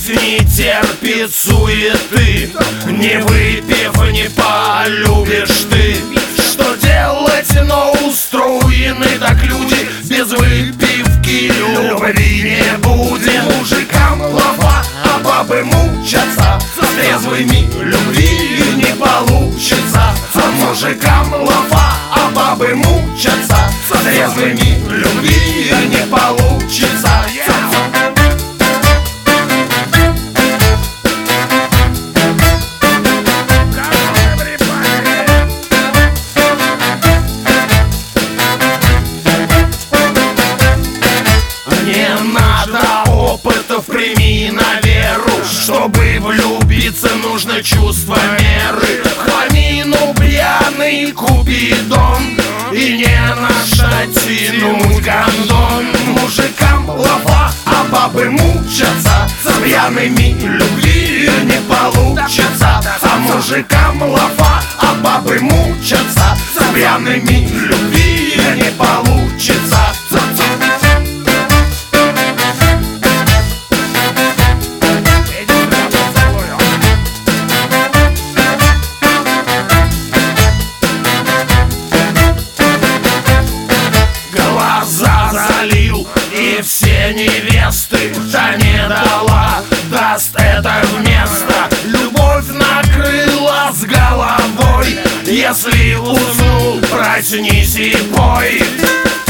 не терпит суеты. Не выпив, не полюбишь ты. Что делать, но устроены так люди. Без выпивки любви не будет. Мужикам лафа, а бабы мучатся. С трезвыми любви не получится. А мужикам лафа, а бабы мучатся. С трезвыми любви не получится. Не надо опытов, прими на веру. Чтобы влюбиться, нужно чувство меры. Хламину пьяный купидон, и не на тянуть гондон. Мужикам лафа, а бабы мучатся. С пьяными любви не получится. А мужикам лафа, а бабы мучатся. С пьяными любви не получится. Залил, и все невесты та не дала, даст это вместо. Любовь накрыла с головой. Если уснул, проснись и пой.